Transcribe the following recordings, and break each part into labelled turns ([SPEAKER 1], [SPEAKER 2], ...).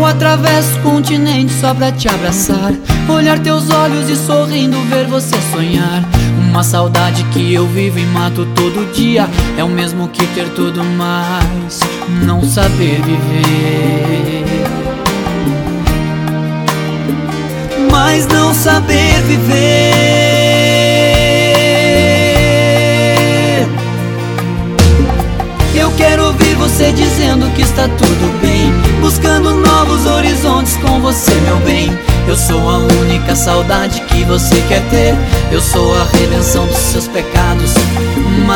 [SPEAKER 1] Eu atravesso o continente só pra te abraçar, olhar teus olhos e sorrindo ver você sonhar. Uma saudade que eu vivo e mato todo dia, é o mesmo que ter tudo mais não saber viver. Mas não saber viver. Eu quero ouvir você dizendo que está tudo bem, buscando novos horizontes com você, meu bem. Eu sou a única saudade que você quer ter, eu sou a redenção dos seus pecados. Mas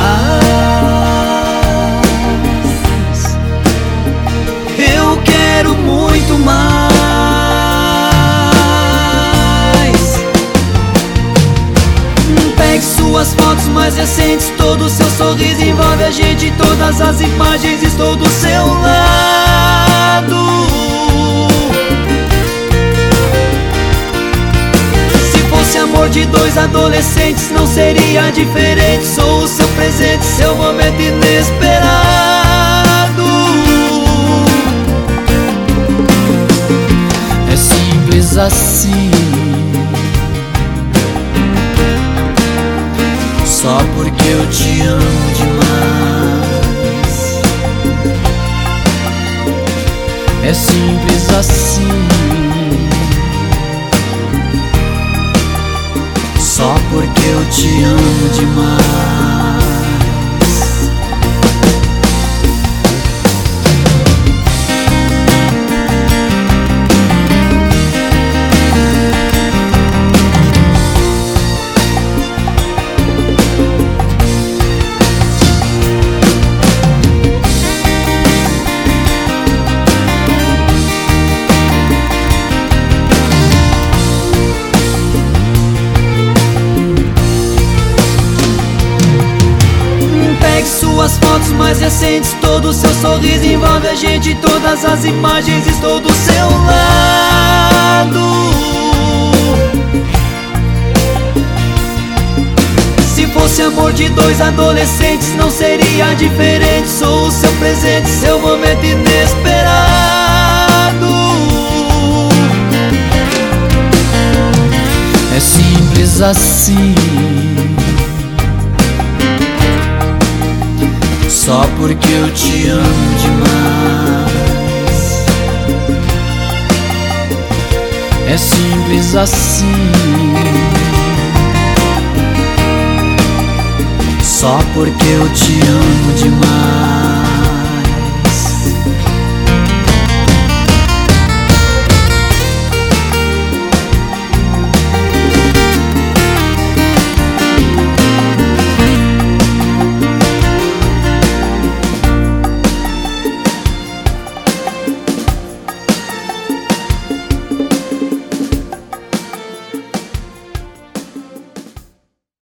[SPEAKER 1] eu quero muito mais. Pegue suas fotos mais recentes, todo o seu sorriso envolve a gente, todas as imagens, estou do seu lado. Se fosse amor de dois adolescentes, não seria diferente. Sou o seu presente, seu momento inesperado. É simples assim, só porque eu te amo demais. É simples assim, só porque eu te amo demais. Suas fotos mais recentes, todo o seu sorriso envolve a gente, todas as imagens, estou do seu lado. Se fosse amor de dois adolescentes, não seria diferente. Sou o seu presente, seu momento inesperado. É simples assim, só porque eu te amo demais. É simples assim, só porque eu te amo demais.